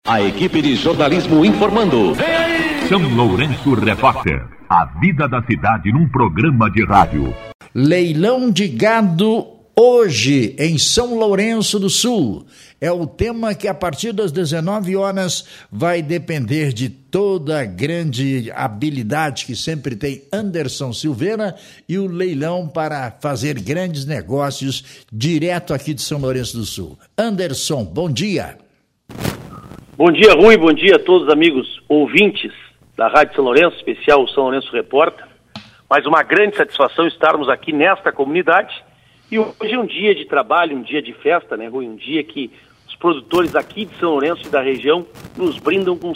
A equipe de jornalismo informando. São Lourenço Repórter. A vida da cidade num programa de rádio. Leilão de gado hoje em São Lourenço do Sul. É o tema que a partir das 19 horas vai depender de toda a grande habilidade que sempre tem Anderson Silveira e o leilão para fazer grandes negócios direto aqui de São Lourenço do Sul. Anderson, bom dia. Bom dia, Rui, bom dia a todos os amigos ouvintes da Rádio São Lourenço, especial São Lourenço Repórter. Mais uma grande satisfação estarmos aqui nesta comunidade. E hoje é um dia de trabalho, um dia de festa, né, Rui? Um dia que os produtores aqui de São Lourenço e da região nos brindam com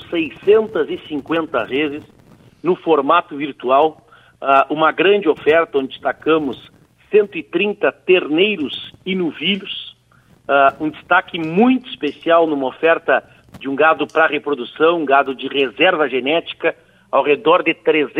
650 reses no formato virtual. Uma grande oferta onde destacamos 130 terneiros e novilhos. Um destaque muito especial numa oferta de um gado para reprodução, um gado de reserva genética, ao redor de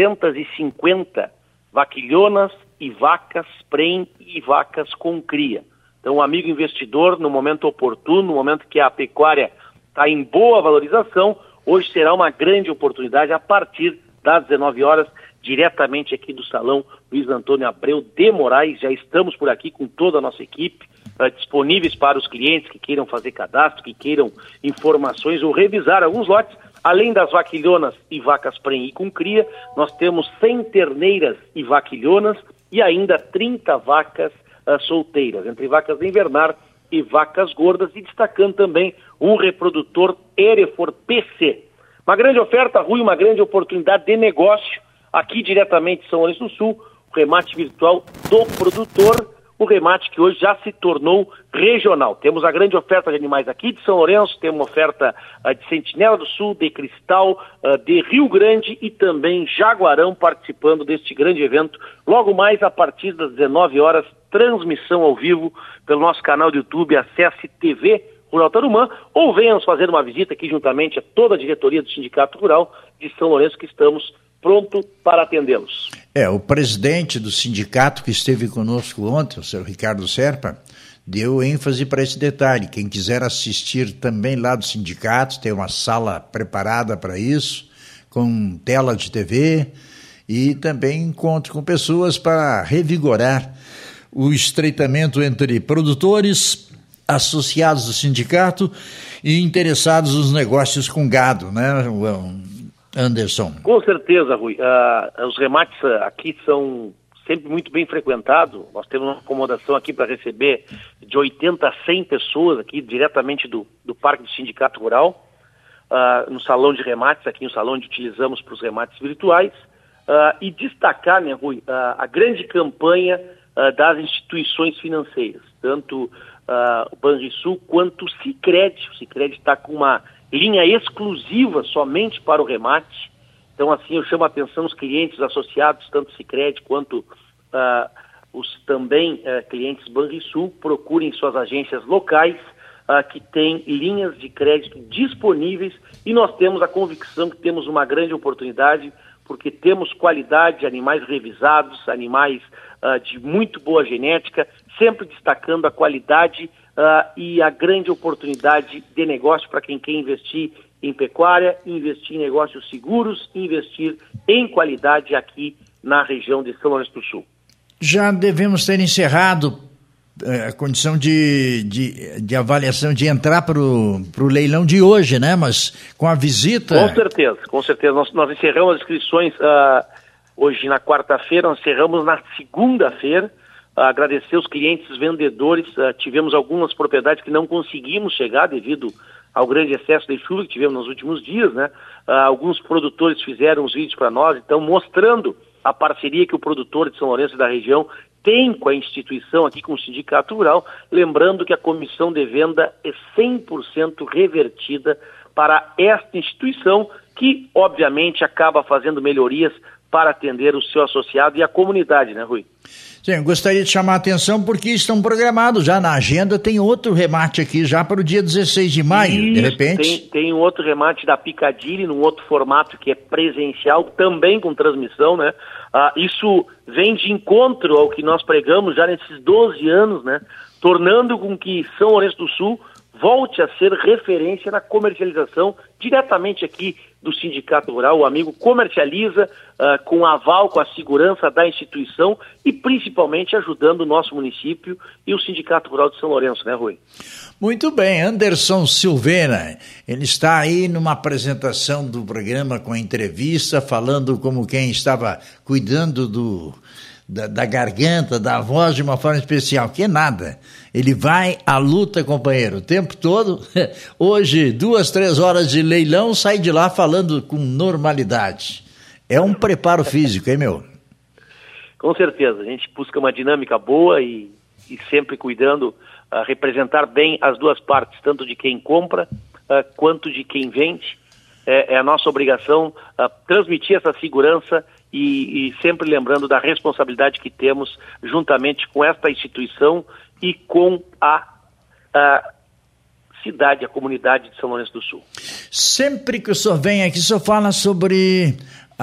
350 vaquilhonas e vacas prem e vacas com cria. Então, o amigo investidor, no momento oportuno, no momento que a pecuária está em boa valorização, hoje será uma grande oportunidade a partir das 19 horas, diretamente aqui do Salão Luiz Antônio Abreu de Moraes. Já estamos por aqui com toda a nossa equipe, disponíveis para os clientes que queiram fazer cadastro, que queiram informações ou revisar alguns lotes. Além das vaquilhonas e vacas prem e com cria, nós temos 100 terneiras e vaquilhonas e ainda 30 vacas solteiras, entre vacas de invernar e vacas gordas, e destacando também um reprodutor Hereford PC. Uma grande oferta, Rui, uma grande oportunidade de negócio aqui diretamente em São Lourenço do Sul, o remate virtual do produtor, o remate que hoje já se tornou regional. Temos a grande oferta de animais aqui de São Lourenço, temos uma oferta de Sentinela do Sul, de Cristal, de Rio Grande e também Jaguarão participando deste grande evento. Logo mais, a partir das 19 horas, transmissão ao vivo pelo nosso canal do YouTube, acesse TV Rural Tarumã, ou venham fazer uma visita aqui juntamente a toda a diretoria do Sindicato Rural de São Lourenço, que estamos pronto para atendê-los. O presidente do sindicato que esteve conosco ontem, o senhor Ricardo Serpa, deu ênfase para esse detalhe. Quem quiser assistir também lá do sindicato, tem uma sala preparada para isso, com tela de TV e também encontro com pessoas para revigorar o estreitamento entre produtores, associados do sindicato e interessados nos negócios com gado, né, Anderson? Com certeza, Rui. Os remates aqui são sempre muito bem frequentados. Nós temos uma acomodação aqui para receber de 80 a 100 pessoas aqui diretamente do Parque do Sindicato Rural, no salão de remates, aqui no salão onde utilizamos para os remates virtuais, e destacar, né, Rui, a grande campanha das instituições financeiras, tanto o Banrisul quanto o Sicredi. O Sicredi está com uma linha exclusiva somente para o remate. Então, assim, eu chamo a atenção dos clientes associados, tanto Sicredi quanto os também clientes Banrisul, procurem suas agências locais que têm linhas de crédito disponíveis, e nós temos a convicção que temos uma grande oportunidade, porque temos qualidade, animais revisados, animais de muito boa genética, sempre destacando a qualidade e a grande oportunidade de negócio para quem quer investir em pecuária, investir em negócios seguros, investir em qualidade aqui na região de São Lourenço do Sul. Já devemos ter encerrado a condição de avaliação de entrar para o leilão de hoje, né? Mas com a visita... Com certeza. Nós encerramos as inscrições hoje na quarta-feira, nós encerramos na segunda-feira. Agradecer os clientes vendedores. Tivemos algumas propriedades que não conseguimos chegar devido ao grande excesso de chuva que tivemos nos últimos dias, né? Alguns produtores fizeram os vídeos para nós, então mostrando a parceria que o produtor de São Lourenço e da região tem com a instituição aqui, com o Sindicato Rural, lembrando que a comissão de venda é 100% revertida para esta instituição, que obviamente acaba fazendo melhorias para atender o seu associado e a comunidade, né, Rui? Sim, gostaria de chamar a atenção porque estão programados já na agenda, tem outro remate aqui já para o dia 16 de maio, de repente. Tem um outro remate da Piccadilly, num outro formato que é presencial, também com transmissão, né? Isso vem de encontro ao que nós pregamos já nesses 12 anos, né? Tornando com que São Lourenço do Sul volte a ser referência na comercialização diretamente aqui do Sindicato Rural. O amigo comercializa com aval, com a segurança da instituição e principalmente ajudando o nosso município e o Sindicato Rural de São Lourenço, né, Rui? Muito bem, Anderson Silveira, ele está aí numa apresentação do programa com a entrevista, falando como quem estava cuidando da garganta, da voz de uma forma especial, que nada, ele vai à luta, companheiro, o tempo todo. Hoje, 2-3 horas de leilão, sai de lá falando com normalidade. É um preparo físico, hein, meu? Com certeza, a gente busca uma dinâmica boa e sempre cuidando, representar bem as duas partes, tanto de quem compra quanto de quem vende. É a nossa obrigação transmitir essa segurança e sempre lembrando da responsabilidade que temos juntamente com esta instituição e com a cidade, a comunidade de São Lourenço do Sul. Sempre que o senhor vem aqui, o senhor fala sobre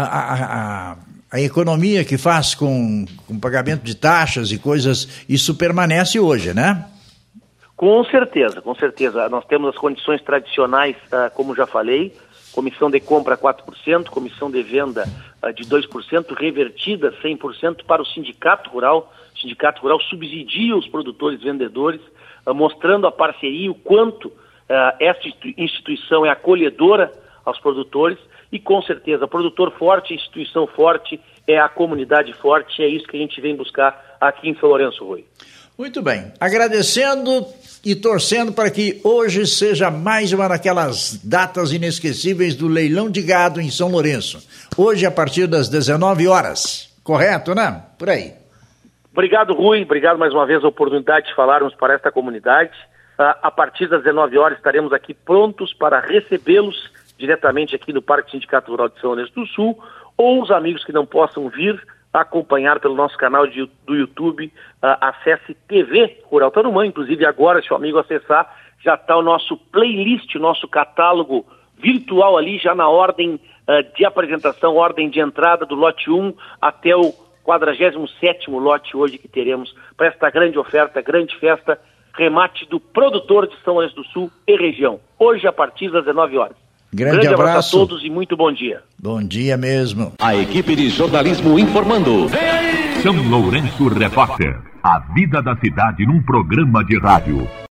a economia que faz com pagamento de taxas e coisas, isso permanece hoje, né? Com certeza, com certeza. Nós temos as condições tradicionais, como já falei, comissão de compra 4%, comissão de venda de 2%, revertida 100% para o Sindicato Rural. O Sindicato Rural subsidia os produtores e vendedores, mostrando a parceria, o quanto esta instituição é acolhedora aos produtores e, com certeza, produtor forte, instituição forte, é a comunidade forte, é isso que a gente vem buscar aqui em São Lourenço, Rui. Muito bem, agradecendo e torcendo para que hoje seja mais uma daquelas datas inesquecíveis do leilão de gado em São Lourenço. Hoje a partir das 19 horas, correto, né? Por aí. Obrigado, Rui, obrigado mais uma vez a oportunidade de falarmos para esta comunidade. A partir das 19 horas estaremos aqui prontos para recebê-los diretamente aqui no Parque Sindicato Rural de São Lourenço do Sul, ou os amigos que não possam vir acompanhar pelo nosso canal do YouTube, acesse TV Rural Tarumã. Inclusive agora, se o amigo acessar, já está o nosso playlist, o nosso catálogo virtual ali, já na ordem de apresentação, ordem de entrada do lote 1 até o 47º lote hoje que teremos para esta grande oferta, grande festa, remate do produtor de São Lourenço do Sul e região. Hoje a partir das 19 horas. Grande abraço a todos e muito bom dia. Bom dia mesmo. A equipe de jornalismo informando. São Lourenço Repórter. A vida da cidade num programa de rádio.